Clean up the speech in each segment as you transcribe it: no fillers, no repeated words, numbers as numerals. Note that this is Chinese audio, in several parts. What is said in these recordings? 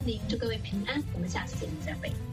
祝各位平安，我们下次节目再会。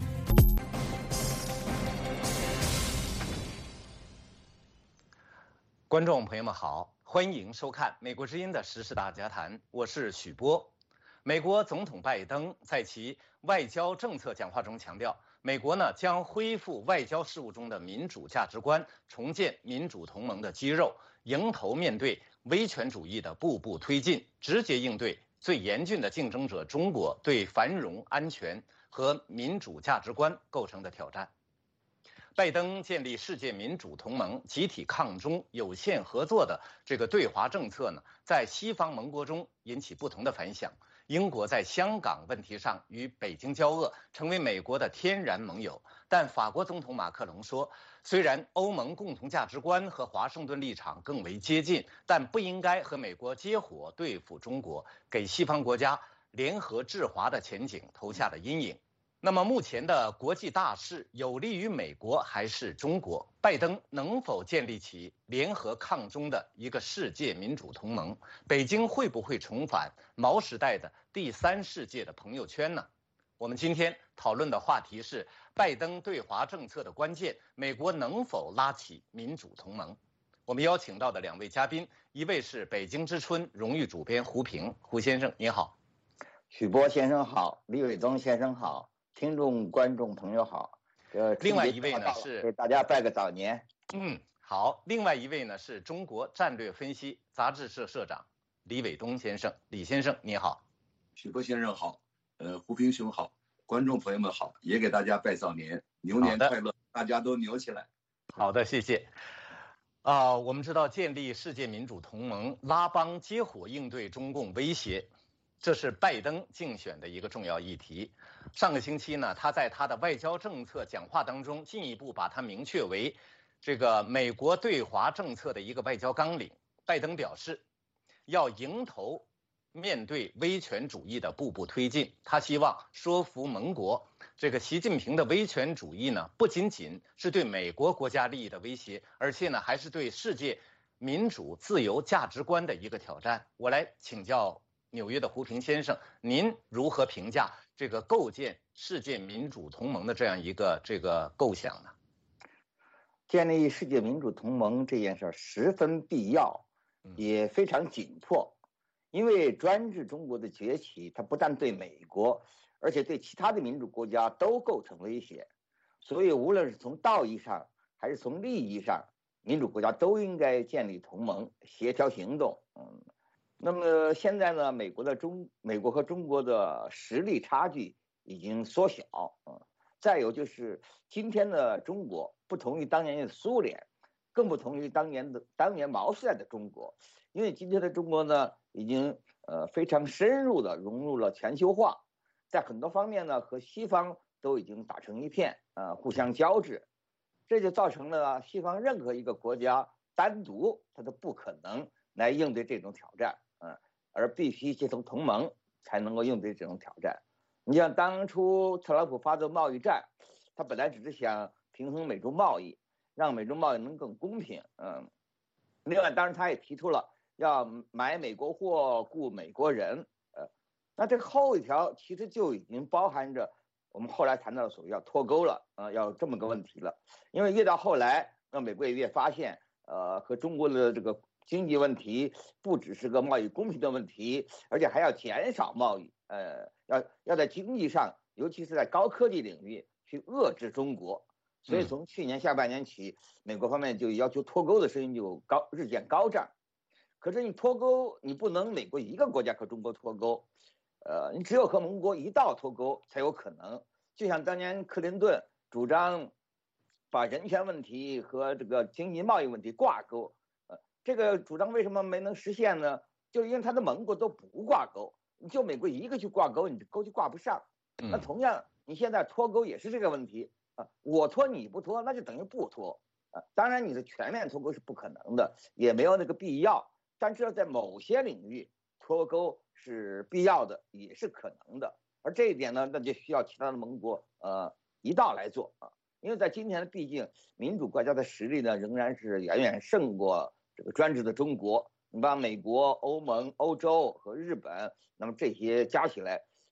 观众朋友们好，欢迎收看美国之音的时事大家谈，我是许波。美国总统拜登在其外交政策讲话中强调，美国呢将恢复外交事务中的民主价值观，重建民主同盟的肌肉，迎头面对威权主义的步步推进，直接应对最严峻的竞争者中国对繁荣、安全和民主价值观构成的挑战。拜登建立世界民主同盟、集体抗中、有限合作的这个对华政策呢，在西方盟国中引起不同的反响。英国在香港问题上与北京交恶，成为美国的天然盟友。但法国总统马克龙说，虽然欧盟共同价值观和华盛顿立场更为接近，但不应该和美国接伙对付中国，给西方国家联合制华的前景投下了阴影。那么目前的国际大势有利于美国还是中国？拜登能否建立起联合抗中的一个世界民主同盟？北京会不会重返毛时代的第三世界的朋友圈呢？我们今天讨论的话题是拜登对华政策的关键，美国能否拉起民主同盟？我们邀请到的两位嘉宾，一位是北京之春荣誉主编胡平，胡先生你好。 许波先生好，李伟东先生好，听众观众朋友好。 另外一位呢是给大家拜个早年。 好。另外一位呢是中国战略分析杂志社社长李伟东先生，李先生你好。 许波先生好，胡平兄好，观众朋友们好，也给大家拜早年，牛年快乐，大家都牛起来。 好的，谢谢。我们知道建立世界民主同盟，拉帮结伙应对中共威胁，这是拜登竞选的一个重要议题。上个星期呢，他在他的外交政策讲话当中，进一步把它明确为这个美国对华政策的一个外交纲领。拜登表示，要迎头面对威权主义的步步推进。他希望说服盟国，这个习近平的威权主义呢，不仅仅是对美国国家利益的威胁，而且呢，还是对世界民主自由价值观的一个挑战。我来请教纽约的胡平先生，您如何评价这个构建世界民主同盟的这样一个构想呢？ 建立世界民主同盟这件事十分必要，也非常紧迫，因为专制中国的崛起，它不但对美国，而且对其他的民主国家都构成威胁。所以无论是从道义上还是从利益上，民主国家都应该建立同盟，协调行动。那么现在呢，美国和中国的实力差距已经缩小。再有就是今天的中国不同于当年的苏联，更不同于当年毛时代的中国，因为今天的中国呢，已经非常深入的融入了全球化，在很多方面呢和西方都已经打成一片，互相交织，这就造成了西方任何一个国家单独它都不可能来应对这种挑战，而必须结成同盟才能够应对这种挑战。你像当初特朗普发动贸易战，他本来只是想平衡美中贸易，让美中贸易能更公平。另外，当然他也提出了要买美国货、雇美国人。那这后一条其实就已经包含着我们后来谈到的所谓要脱钩了，要这么个问题了。因为越到后来，那美国也越发现，和中国的这个经济问题不只是个贸易公平的问题，而且还要减少贸易。要在经济上，尤其是在高科技领域去遏制中国。所以从去年下半年起，美国方面就要求脱钩的声音就日渐高涨。可是你脱钩，你不能美国一个国家和中国脱钩，你只有和盟国一道脱钩才有可能。就像当年克林顿主张把人权问题和这个经济贸易问题挂钩，这个主张为什么没能实现呢？就是因为他的盟国都不挂钩，你就美国一个去挂钩，你这钩就挂不上。那同样，你现在脱钩也是这个问题我脱你不脱，那就等于不脱当然，你的全面脱钩是不可能的，也没有那个必要。但是在某些领域脱钩是必要的，也是可能的。而这一点呢，那就需要其他的盟国一道来做因为在今天毕竟民主国家的实力呢，仍然是远远胜过这个专制的中国。你把美国、欧盟、欧洲和日本，那么这些加起来，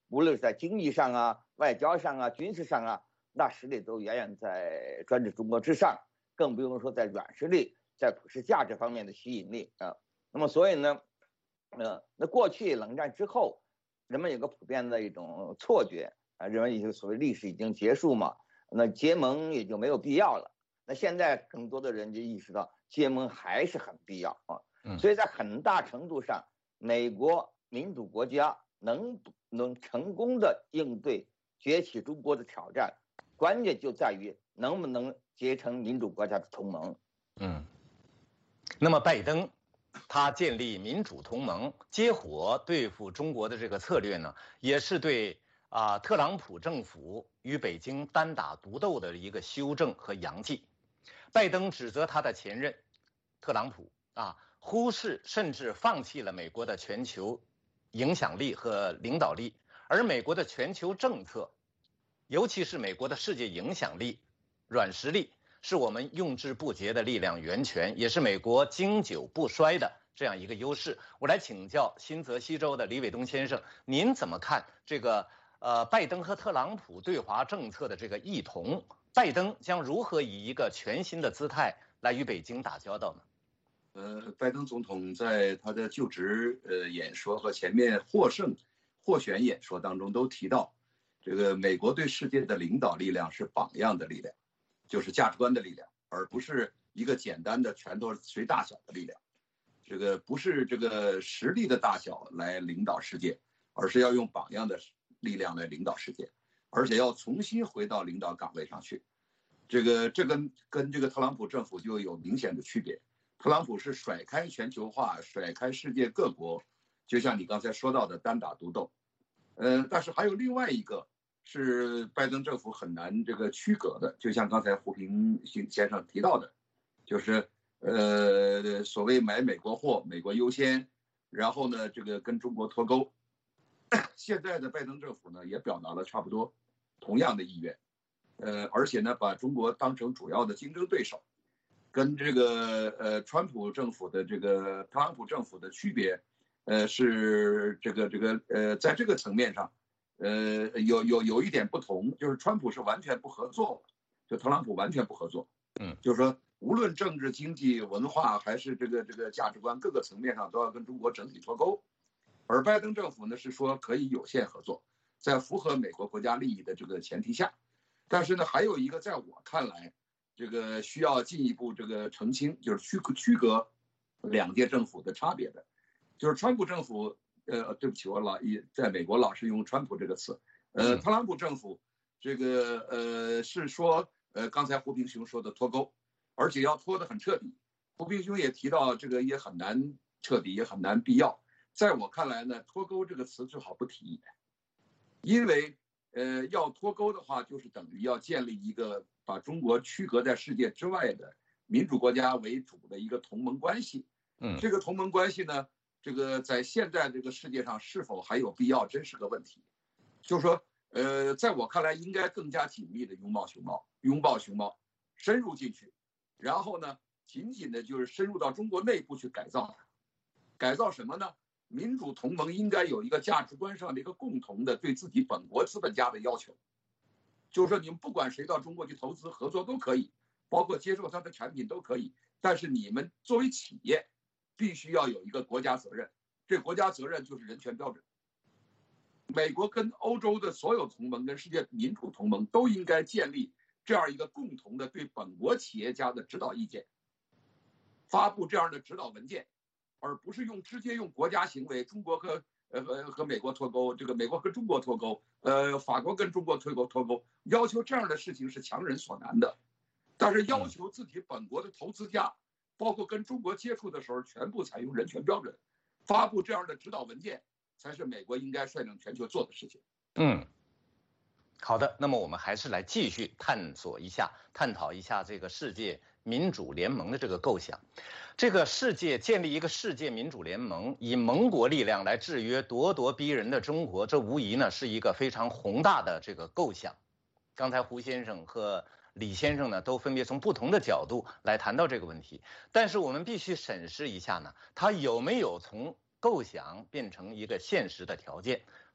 无论是在经济上啊、外交上啊、军事上啊，那实力都远远在专制中国之上，更不用说在软实力、在普世价值方面的吸引力啊。那么所以呢，那过去冷战之后，人们有个普遍的一种错觉啊，认为一个所谓历史已经结束嘛，那结盟也就没有必要了。那现在更多的人就意识到结盟还是很必要啊。所以在很大程度上，美国民主国家能成功的应对崛起中国的挑战，关键就在于能不能结成民主国家的同盟。 那么拜登他建立民主同盟，结伙对付中国的这个策略呢，也是对特朗普政府与北京单打独斗的一个修正和扬弃。拜登指责他的前任特朗普忽视甚至放弃了美国的全球影响力和领导力，而美国的全球政策，尤其是美国的世界影响力、软实力，是我们用之不竭的力量源泉，也是美国经久不衰的这样一个优势。我来请教新泽西州的李伟东先生，您怎么看这个拜登和特朗普对华政策的这个异同？拜登将如何以一个全新的姿态来与北京打交道呢？ 拜登总统在他的就职演说和前面获选演说当中都提到，这个美国对世界的领导力量是榜样的力量，就是价值观的力量，而不是一个简单的拳头随大小的力量。这个不是这个实力的大小来领导世界，而是要用榜样的力量来领导世界，而且要重新回到领导岗位上去。这跟这个特朗普政府就有明显的区别。特朗普是甩开全球化，甩开世界各国，就像你刚才说到的单打独斗。但是还有另外一个是拜登政府很难这个区隔的，就像刚才胡平先生提到的，就是所谓买美国货，美国优先，然后呢这个跟中国脱钩。现在的拜登政府呢也表达了差不多同样的意愿，而且呢把中国当成主要的竞争对手。跟这个川普政府的这个特朗普政府的区别，是在这个层面上，有一点不同，就是川普是完全不合作，就特朗普完全不合作，就是说无论政治、经济、文化还是这个价值观各个层面上都要跟中国整体脱钩，而拜登政府呢是说可以有限合作，在符合美国国家利益的这个前提下，但是呢还有一个在我看来。这个需要进一步这个澄清，就是区隔两届政府的差别的，就是川普政府，对不起，我在美国老是用川普这个词，特朗普政府这个是说，刚才胡平雄说的脱钩，而且要脱得很彻底。胡平雄也提到这个也很难彻底，也很难必要。在我看来呢，脱钩这个词最好不提，因为要脱钩的话，就是等于要建立一个把中国区隔在世界之外的民主国家为主的一个同盟关系。这个同盟关系呢，这个在现在这个世界上是否还有必要，真是个问题。就是说，在我看来，应该更加紧密的拥抱熊猫，深入进去，然后呢，紧紧的就是深入到中国内部去改造它。改造什么呢？民主同盟应该有一个价值观上的一个共同的对自己本国资本家的要求，就是说你们不管谁到中国去投资合作都可以，包括接受他的产品都可以，但是你们作为企业必须要有一个国家责任，这国家责任就是人权标准。美国跟欧洲的所有同盟跟世界民主同盟都应该建立这样一个共同的对本国企业家的指导意见，发布这样的指导文件，而不是直接用国家行为，中国和美国脱钩，这个美国和中国脱钩，法国跟中国脱钩，要求这样的事情是强人所难的。但是要求自己本国的投资家，包括跟中国接触的时候，全部采用人权标准，发布这样的指导文件，才是美国应该率领全球做的事情。 好的，那么我们还是来继续探讨一下这个世界民主联盟的这个构想。这个建立一个世界民主联盟，以盟国力量来制约咄咄逼人的中国，这无疑呢是一个非常宏大的这个构想。刚才胡先生和李先生呢都分别从不同的角度来谈到这个问题，但是我们必须审视一下呢，它有没有从构想变成一个现实的条件。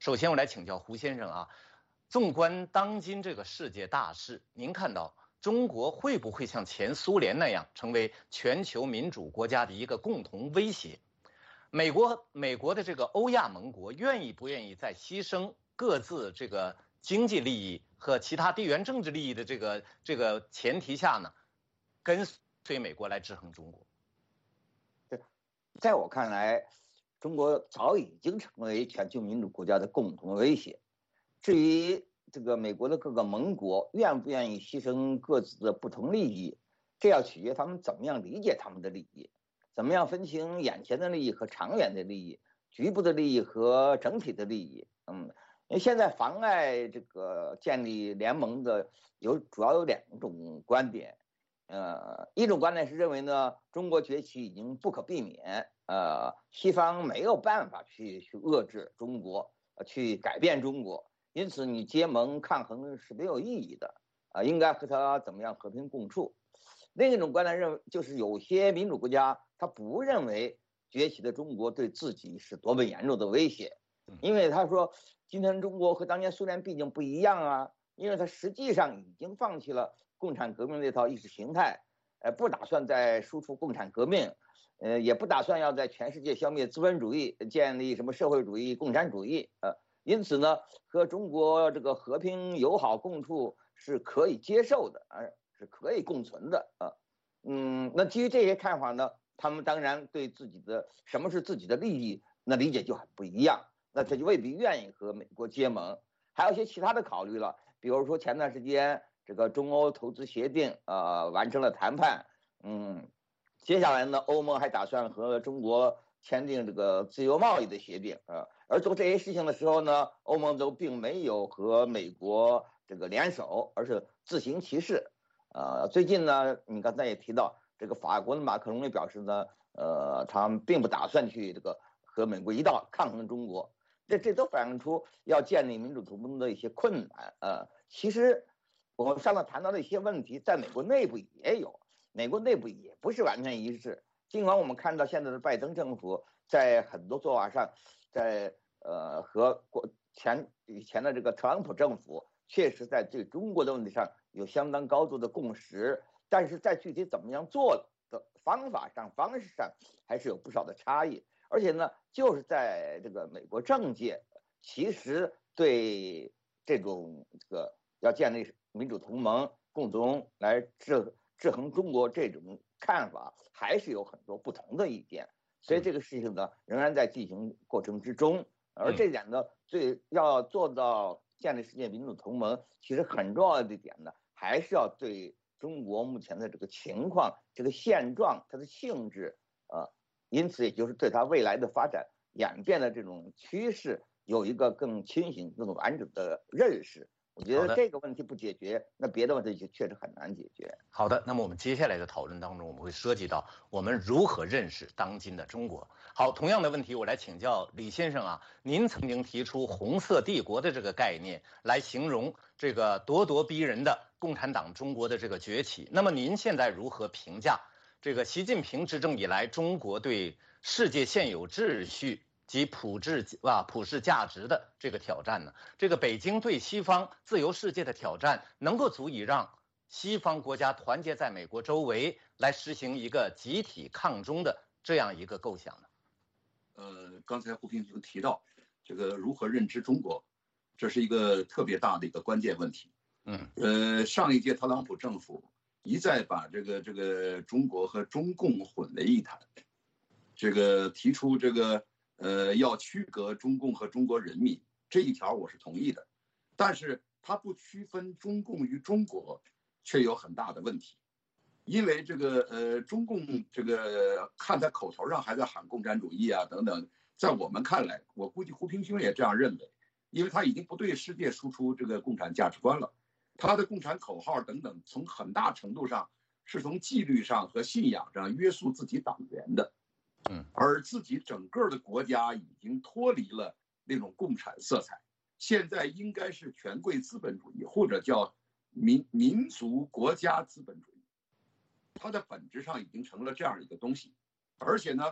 首先，我来请教胡先生啊，纵观当今这个世界大势，您看到中国会不会像前苏联那样成为全球民主国家的一个共同威胁？美国的这个欧亚盟国愿意不愿意在牺牲各自这个经济利益和其他地缘政治利益的这个前提下呢，跟随美国来制衡中国？ 在我看来，中国早已经成为全球民主国家的共同威胁。至于这个美国的各个盟国愿不愿意牺牲各自的不同利益，这要取决他们怎么样理解他们的利益，怎么样分清眼前的利益和长远的利益，局部的利益和整体的利益。因为现在妨碍这个建立联盟的主要有两种观点。一种观点是认为呢，中国崛起已经不可避免，西方没有办法去遏制中国，去改变中国，因此你结盟抗衡是没有意义的，应该和他怎么样和平共处。另一种观点认为，就是有些民主国家他不认为崛起的中国对自己是多么严重的威胁，因为他说今天中国和当年苏联毕竟不一样啊，因为他实际上已经放弃了共产革命这套意识形态，不打算再输出共产革命，也不打算要在全世界消灭资本主义，建立什么社会主义、共产主义，因此呢，和中国这个和平友好共处是可以接受的，是可以共存的，那基于这些看法呢，他们当然对自己的什么是自己的利益，那理解就很不一样，那他就未必愿意和美国结盟，还有一些其他的考虑了，比如说前段时间这个中欧投资协定完成了谈判，接下来呢，欧盟还打算和中国签订这个自由贸易的协定，而做这些事情的时候呢，欧盟都并没有和美国这个联手，而是自行其事。最近呢，你刚才也提到，这个法国的马克龙也表示呢，他们并不打算去这个和美国一道抗衡中国，这都反映出要建立民主同盟的一些困难。其实我们上次谈到的一些问题，在美国内部也有，美国内部也不是完全一致。尽管我们看到现在的拜登政府在很多做法上，在和以前的这个特朗普政府确实在对中国的问题上有相当高度的共识，但是在具体怎么样做的方法上、方式上还是有不少的差异。而且呢，就是在这个美国政界，其实对这种要建立民主同盟，共同来制衡中国这种看法，还是有很多不同的意见。所以这个事情呢，仍然在进行过程之中。而这点呢，要做到建立世界民主同盟，其实很重要的一点呢，还是要对中国目前的这个情况、这个现状、它的性质，因此也就是对它未来的发展演变的这种趋势，有一个更清醒、更完整的认识。我觉得这个问题不解决，那别的问题就确实很难解决。 好的，那么我们接下来的讨论当中，我们会涉及到我们如何认识当今的中国。好，同样的问题，我来请教李先生啊，您曾经提出红色帝国的这个概念来形容这个咄咄逼人的共产党中国的这个崛起。那么您现在如何评价这个习近平执政以来中国对世界现有秩序及普世价值的这个挑战呢？这个北京对西方自由世界的挑战，能够足以让西方国家团结在美国周围，来实行一个集体抗中的这样一个构想呢？ 刚才胡平提到这个如何认知中国，这是一个特别大的一个关键问题。上一届特朗普政府一再把这个中国和中共混为一谈，这个提出这个要区隔中共和中国人民这一条我是同意的，但是他不区分中共与中国，却有很大的问题。因为这个中共这个看他口头上还在喊共产主义啊等等，在我们看来，我估计胡平兄也这样认为，因为他已经不对世界输出这个共产价值观了，他的共产口号等等，从很大程度上是从纪律上和信仰上约束自己党员的，而自己整个的国家已经脱离了那种共产色彩，现在应该是权贵资本主义，或者叫民族国家资本主义，它的本质上已经成了这样一个东西。而且呢，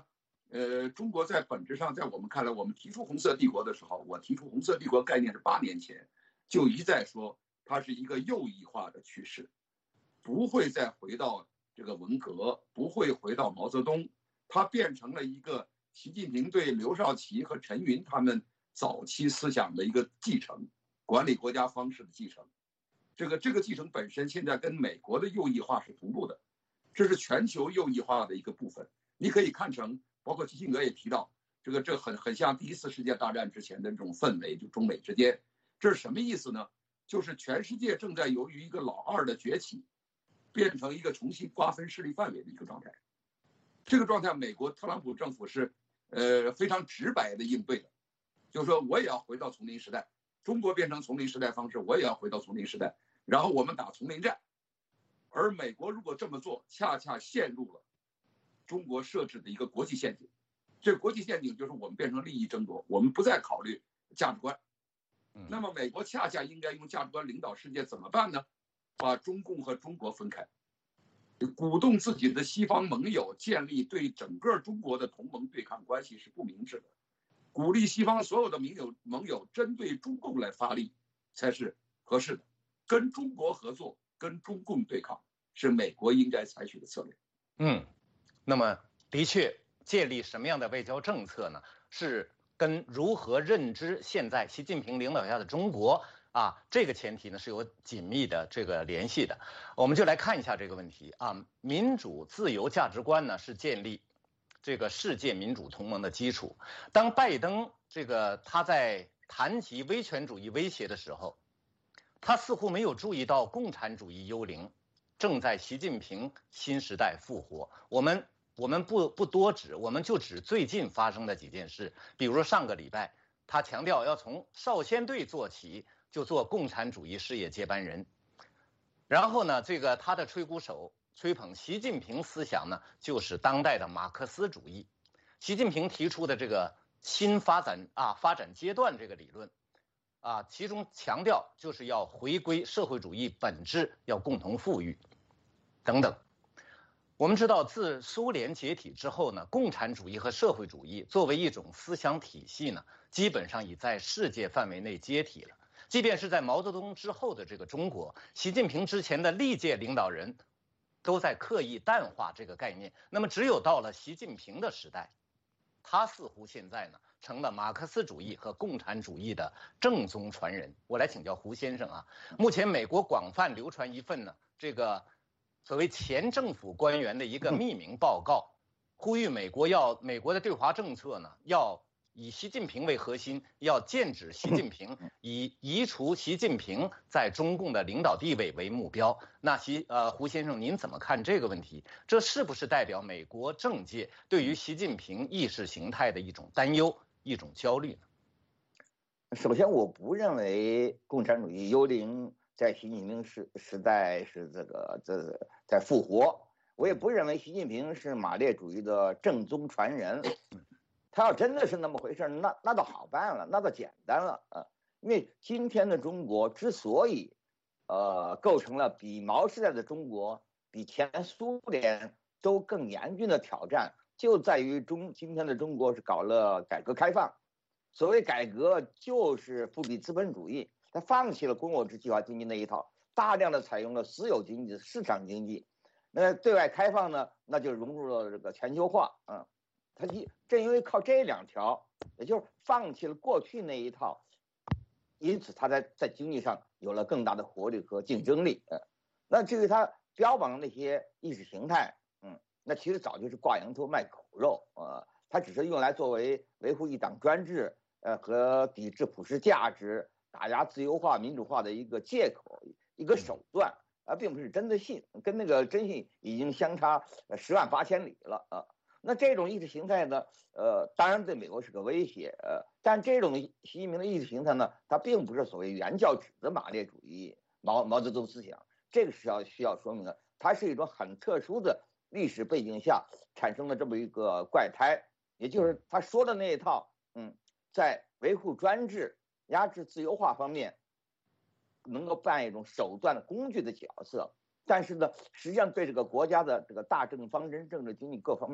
中国在本质上，在我们看来，我们提出红色帝国的时候，我提出红色帝国概念是8年前，就一再说它是一个右翼化的趋势，不会再回到这个文革，不会回到毛泽东，它变成了一个习近平对刘少奇和陈云他们早期思想的一个继承，管理国家方式的继承。这个继承本身现在跟美国的右翼化是同步的，这是全球右翼化的一个部分。你可以看成，包括基辛格也提到，这很像第1次世界大战之前的这种氛围，就中美之间，这是什么意思呢？就是全世界正在由于一个老二的崛起，变成一个重新瓜分势力范围的一个状态。这个状态，美国特朗普政府是非常直白的应对的，就是说我也要回到丛林时代，中国变成丛林时代方式，我也要回到丛林时代，然后我们打丛林战。而美国如果这么做，恰恰陷入了中国设置的一个国际陷阱。这个国际陷阱就是我们变成利益争夺，我们不再考虑价值观。那么美国恰恰应该用价值观领导世界，怎么办呢？把中共和中国分开，鼓动自己的西方盟友建立对整个中国的同盟对抗关系是不明智的，鼓励西方所有的盟友针对中共来发力才是合适的，跟中国合作，跟中共对抗是美国应该采取的策略。 那么的确，建立什么样的外交政策呢？是跟如何认知现在习近平领导下的中国这个前提呢是有紧密的这个联系的。我们就来看一下这个问题民主自由价值观呢是建立这个世界民主同盟的基础。当拜登他在谈及威权主义威胁的时候，他似乎没有注意到共产主义幽灵正在习近平新时代复活。我们不多指，我们就指最近发生的几件事。比如说上个礼拜，他强调要从少先队做起，就做共产主义事业接班人。然后呢，他的吹鼓手吹捧习近平思想呢，就是当代的马克思主义。习近平提出的这个新发展阶段这个理论其中强调就是要回归社会主义本质，要共同富裕等等。我们知道，自苏联解体之后呢，共产主义和社会主义作为一种思想体系呢，基本上已在世界范围内解体了。即便是在毛泽东之后的这个中国，习近平之前的历届领导人都在刻意淡化这个概念。那么，只有到了习近平的时代，他似乎现在呢成了马克思主义和共产主义的正宗传人。我来请教胡先生目前美国广泛流传一份呢所谓前政府官员的一个匿名报告，呼吁美国的对华政策呢要以习近平为核心，要剑指习近平，以移除习近平在中共的领导地位为目标。那胡先生您怎么看这个问题？这是不是代表美国政界对于习近平意识形态的一种担忧、一种焦虑呢？ 首先，我不认为共产主义幽灵在习近平时代是在复活，我也不认为习近平是马列主义的正宗传人。他要真的是那么回事，那倒好办了，那倒简单了因为今天的中国之所以构成了比毛时代的中国、比前苏联都更严峻的挑战，就在于今天的中国是搞了改革开放。所谓改革就是复辟资本主义，他放弃了公有制计划经济那一套，大量的采用了私有经济、市场经济。那对外开放呢，那就融入了这个全球化他正因为靠这2条，也就是放弃了过去那一套，因此他在经济上有了更大的活力和竞争力那至于他标榜的那些意识形态那其实早就是挂羊头卖狗肉他只是用来作为维护一党专制和抵制普世价值、打压自由化、民主化的一个借口、一个手段并不是真的信，跟那个真信已经相差10万8千里了那这种意识形态呢，当然对美国是个威胁但这种习近平的意识形态呢，它并不是所谓原教旨的马列主义、毛泽东思想，这个是需要说明的，它是一种很特殊的历史背景下产生的这么一个怪胎，也就是他说的那一套，在维护专制、压制自由化方面，能够扮演一种手段的工具的角色。但是呢，实际上对这个国家的这个大政方针、政治经济各方面的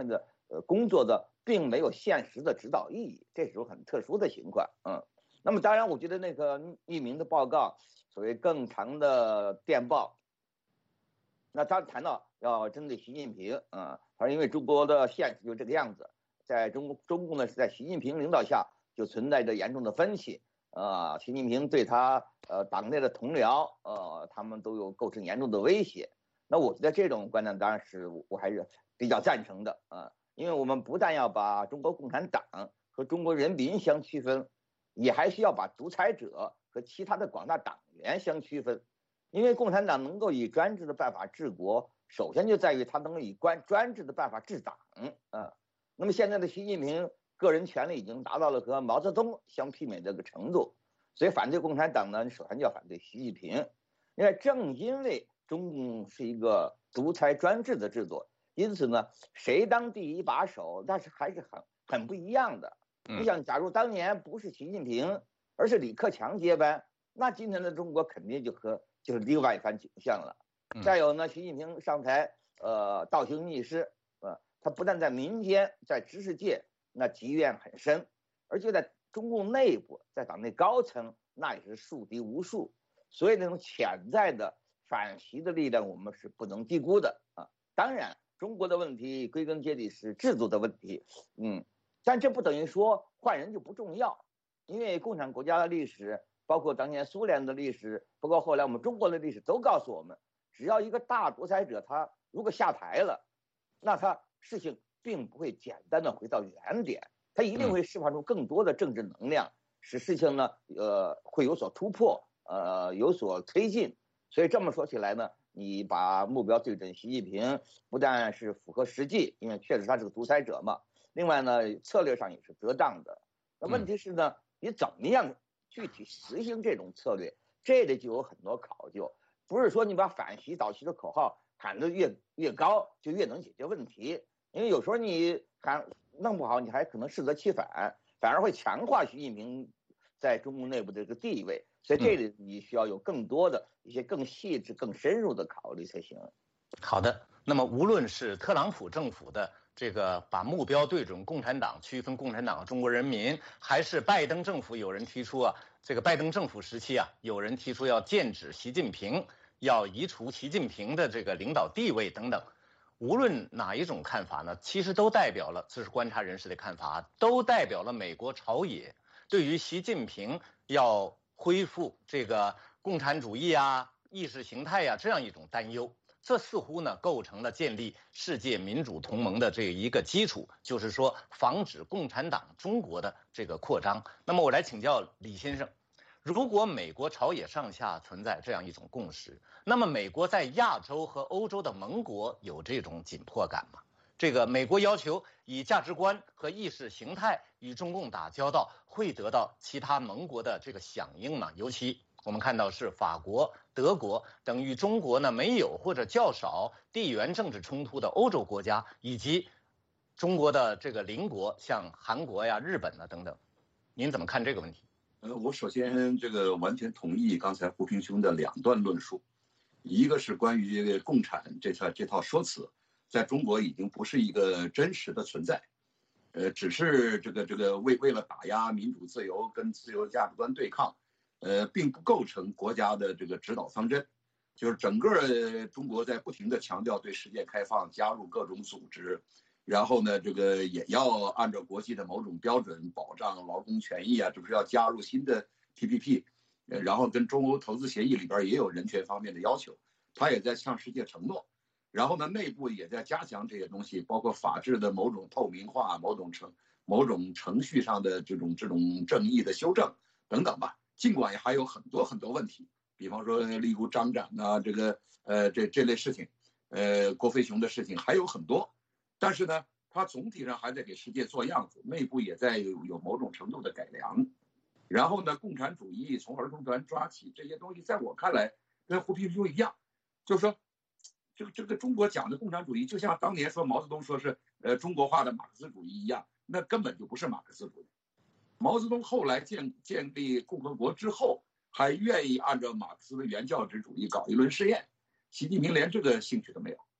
工作的并没有现实的指导意义，这是种很特殊的情况。那么当然，我觉得那个匿名的报告，所谓更长的电报，那他谈到要针对习近平，而因为中国的现实就这个样子，在中共呢是在习近平领导下就存在着严重的分歧，习近平对他党内的同僚，他们都有构成严重的威胁。那我觉得这种观点当然是我还是比较赞成的，因为我们不但要把中国共产党和中国人民相区分，也还需要把独裁者和其他的广大党员相区分。因为共产党能够以专制的办法治国，首先就在于他能够以专制的办法治党，那么现在的习近平个人权利已经达到了和毛泽东相媲美的这个程度，所以反对共产党呢，首先就要反对习近平。因为正因为中共是一个独裁专制的制度，因此呢，谁当第一把手，那是还是很不一样的。你想，假如当年不是习近平，而是李克强接班，那今天的中国肯定就是另外一番景象了。再有呢，习近平上台，倒行逆施，他不但在民间，在知识界那积怨很深，而且在中共内部，在党内高层那也是树敌无数。所以那种潜在的反习的力量，我们是不能低估的啊。当然，中国的问题归根结底是制度的问题，但这不等于说换人就不重要，因为共产国家的历史，包括当年苏联的历史，包括后来我们中国的历史，都告诉我们，只要一个大独裁者他如果下台了，那他事情并不会简单的回到原点，他一定会释放出更多的政治能量，使事情呢会有所突破，有所推进。所以这么说起来呢，你把目标对准习近平，不但是符合实际，因为确实他是个独裁者嘛，另外呢，策略上也是得当的。那问题是呢，你怎么样具体实行这种策略，这里就有很多考究，不是说你把反习倒习的口号喊得越高，就越能解决问题。因为有时候你弄不好，你还可能适得其反，反而会强化习近平在中共内部的这个地位。所以这里你需要有更多的一些更细致、更深入的考虑才行。 好的，那么无论是特朗普政府的这个把目标对准共产党，区分共产党和中国人民，还是拜登政府有人提出这个拜登政府时期有人提出要剑指习近平，要移除习近平的这个领导地位等等，无论哪一种看法呢，其实都代表了，这是观察人士的看法，都代表了美国朝野对于习近平要恢复这个共产主义意识形态这样一种担忧。这似乎呢构成了建立世界民主同盟的这一个基础，就是说防止共产党中国的这个扩张。那么我来请教李先生，如果美国朝野上下存在这样一种共识，那么美国在亚洲和欧洲的盟国有这种紧迫感吗？这个美国要求以价值观和意识形态与中共打交道，会得到其他盟国的这个响应吗？尤其我们看到是法国、德国等与中国呢没有或者较少地缘政治冲突的欧洲国家，以及中国的这个邻国，像韩国日本等等，您怎么看这个问题？ 我首先这个完全同意刚才胡平兄的两段论述，一个是关于共产这套说辞，在中国已经不是一个真实的存在，只是这个为了打压民主自由跟自由价值观对抗，并不构成国家的这个指导方针。就是整个中国在不停地强调对世界开放，加入各种组织，然后呢，这个也要按照国际的某种标准保障劳工权益这不是要加入新的 TPP， 然后跟中欧投资协议里边也有人权方面的要求，他也在向世界承诺。然后呢，内部也在加强这些东西，包括法治的某种透明化、某种程序上的这种正义的修正等等吧。尽管也还有很多问题，比方说例如张展这个这类事情，郭飞雄的事情还有很多，但是呢，他总体上还在给世界做样子，内部也在有某种程度的改良。然后呢，共产主义从儿童团抓起这些东西，在我看来跟胡平兄一样，就是说。这个中国讲的共产主义，就像当年说毛泽东说是中国化的马克思主义一样，那根本就不是马克思主义。毛泽东后来建立共和国之后，还愿意按照马克思的原教旨主义搞一轮试验，习近平连这个兴趣都没有。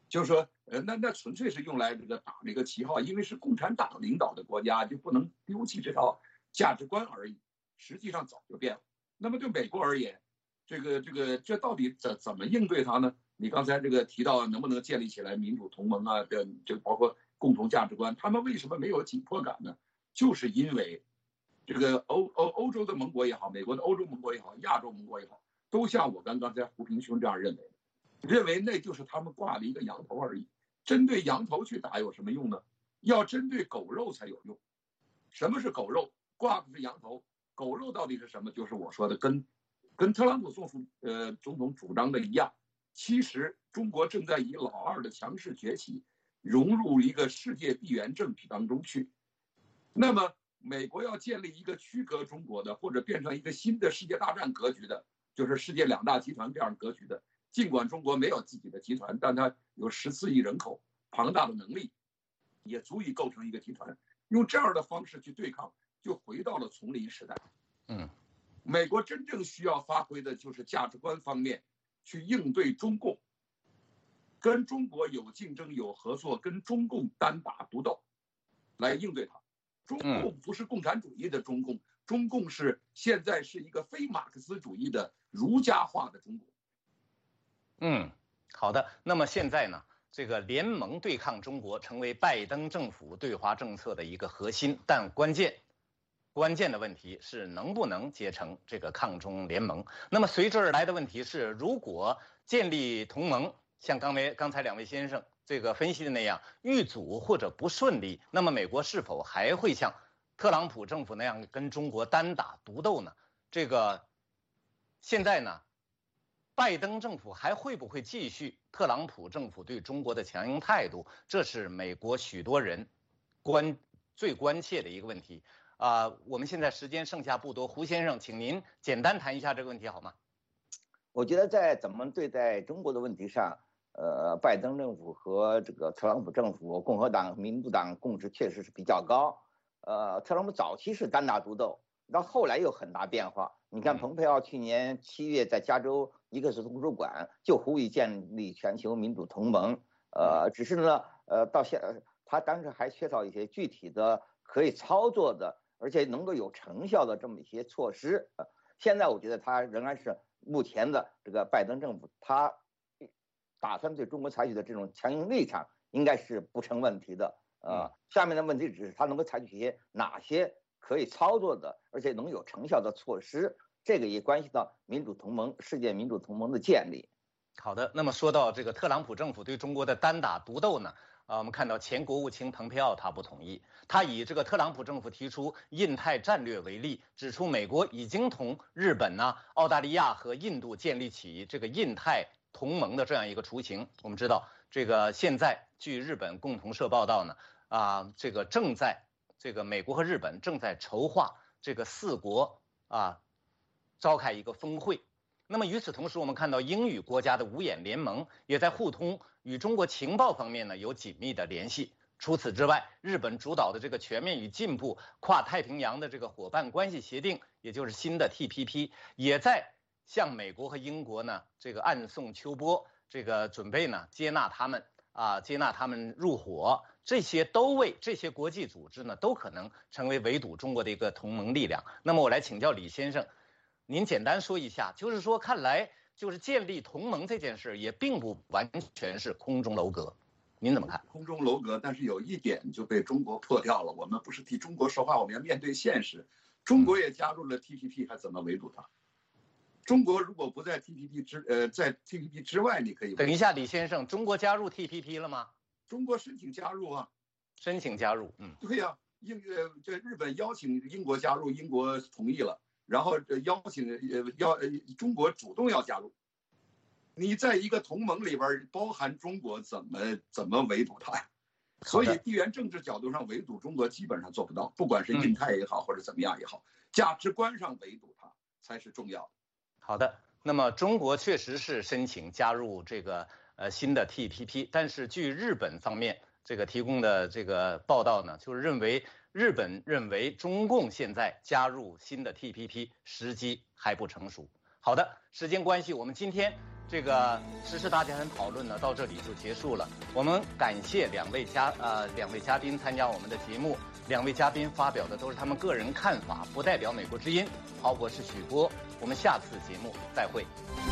就是说，那纯粹是用来这个打这个旗号，因为是共产党领导的国家，就不能丢弃这套价值观而已。实际上早就变了。那么对美国而言，这到底怎么应对它呢？你刚才这个提到能不能建立起来民主同盟啊？这包括共同价值观，他们为什么没有紧迫感呢？就是因为这个欧洲的盟国也好，美国的欧洲盟国也好，亚洲盟国也好，都像我刚才胡平兄这样认为那就是他们挂了一个羊头而已。针对羊头去打有什么用呢？要针对狗肉才有用。什么是狗肉？挂的是羊头，狗肉到底是什么？就是我说的跟特朗普总统主张的一样，其实中国正在以老二的强势崛起融入一个世界地缘政治当中去。那么美国要建立一个区隔中国的，或者变成一个新的世界大战格局的，就是世界两大集团这样格局的。尽管中国没有自己的集团，但它有14亿人口，庞大的能力，也足以构成一个集团。用这样的方式去对抗，就回到了丛林时代。美国真正需要发挥的就是价值观方面去应对中共，跟中国有竞争有合作，跟中共单打独斗来应对它。中共不是共产主义的中共，中共是现在是一个非马克思主义的儒家化的中国。 好的。那么现在呢，这个联盟对抗中国成为拜登政府对华政策的一个核心，但关键的问题是能不能结成这个抗中联盟。那么随之而来的问题是，如果建立同盟像刚才两位先生这个分析的那样遇阻或者不顺利，那么美国是否还会像特朗普政府那样跟中国单打独斗呢？这个现在呢，拜登政府还会不会继续特朗普政府对中国的强硬态度？这是美国许多人最关切的一个问题。我们现在时间剩下不多，胡先生，请您简单谈一下这个问题好吗？ 我觉得在怎么对待中国的问题上，拜登政府和这个特朗普政府、共和党、民主党共识确实是比较高。特朗普早期是单打独斗，到后来有很大变化。你看，蓬佩奥去年7月在加州尼克斯图书馆就呼吁建立全球民主同盟，只是呢，到他当时还缺少一些具体的可以操作的，而且能够有成效的这么一些措施。现在我觉得他仍然是目前的这个拜登政府，他打算对中国采取的这种强硬立场应该是不成问题的。下面的问题只是他能够采取一些哪些可以操作的，而且能有成效的措施，这个也关系到民主同盟、世界民主同盟的建立。 好的，那么说到这个特朗普政府对中国的单打独斗呢，我们看到前国务卿蓬佩奥他不同意，他以这个特朗普政府提出印太战略为例，指出美国已经同日本呢、澳大利亚和印度建立起这个印太同盟的这样一个雏形。我们知道，这个现在据日本共同社报道呢，这个美国和日本正在筹划这个4国召开一个峰会。那么与此同时，我们看到英语国家的五眼联盟也在互通，与中国情报方面呢有紧密的联系。除此之外，日本主导的这个全面与进步跨太平洋的这个伙伴关系协定，也就是新的 TPP， 也在向美国和英国呢这个暗送秋波，这个准备呢接纳他们入伙。这些都为这些国际组织呢都可能成为围堵中国的一个同盟力量。那么我来请教李先生，您简单说一下，就是说看来就是建立同盟这件事也并不完全是空中楼阁，您怎么看？ 空中楼阁，但是有一点就被中国破掉了。我们不是替中国说话，我们要面对现实。中国也加入了 TPP， 还怎么围堵它？中国如果不在 TPP 之外，你可以。 等一下，李先生，中国加入 TPP 了吗？ 中国申请加入啊， 申请加入， 对呀，这日本邀请英国加入，英国同意了，然后邀请中国主动要加入。你在一个同盟里边包含中国，怎么围堵它呀？所以地缘政治角度上围堵中国基本上做不到，不管是印太也好，或者怎么样也好，价值观上围堵它才是重要的。 好的，那么中国确实是申请加入这个新的 TPP， 但是据日本方面这个提供的这个报道呢，就是日本认为中共现在加入新的 TPP 时机还不成熟。好的，时间关系，我们今天这个时事大家谈讨论呢到这里就结束了。我们感谢两位嘉宾参加我们的节目，两位嘉宾发表的都是他们个人看法，不代表美国之音。好，我是许波，我们下次节目再会。